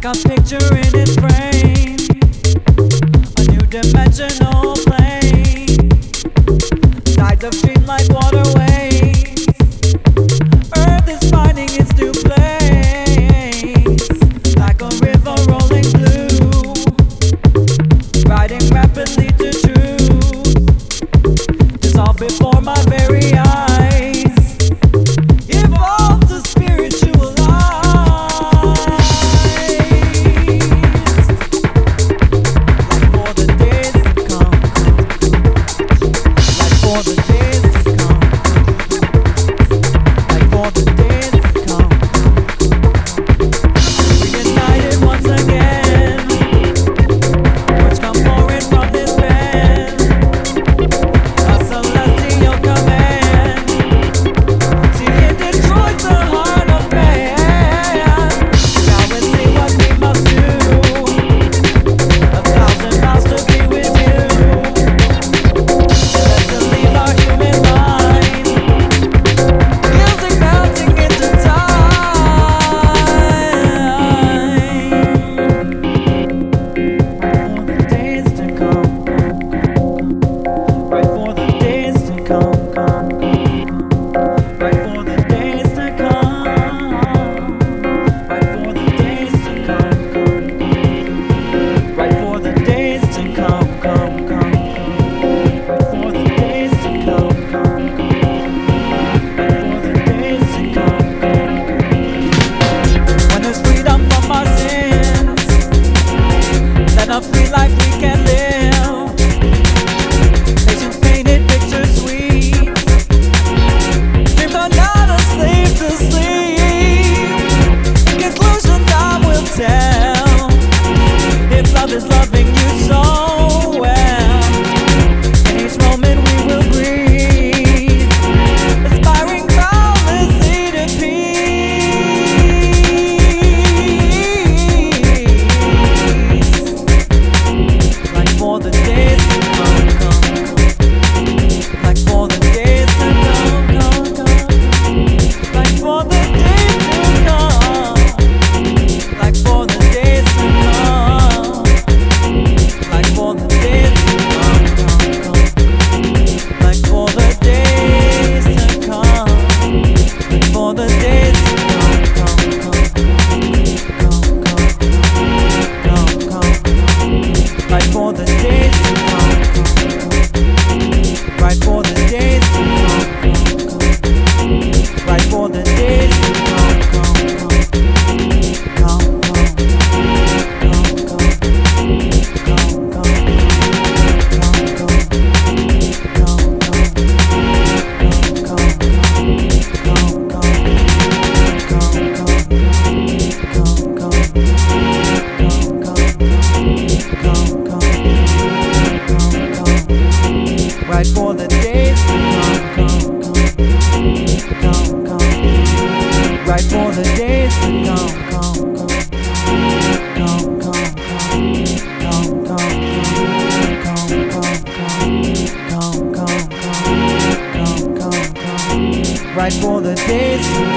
like a picture in its frame, a new dimensional plane. Sides of stream like waterways. Earth is finding its new place, like a river rolling blue, riding rapidly to truth. Dissolve before my very eyes, evolve to spiritualize. Like for the days to come, like for the days to come, like for the days to come. Reunited once again, words come pouring from this pen, a celestial command. See, it destroys the heart of man. Now let's see what we must do. 1,000 miles to be with you. Let's leave our human mind. Music melting into time. Right for the days to come, right for the days to come, right for the days to come, right for the days to come, right for the days to come, right for the days to come. When there's freedom from our sins, then a free life we can live. Patience painted pictures sweet. Dreams are not a slave to sleep. In conclusion, time will tell if love is loving you so well. In each moment we will breathe, aspiring boundlessly to peace. Like for the days to come, like for the days to come, like for the days to come, like for the days to come, like for the days to come, like for the days to come, like for the days to like for the days to come, right for the days to come, right for the days to come, right for the days to come, right for the days to come, right for the days to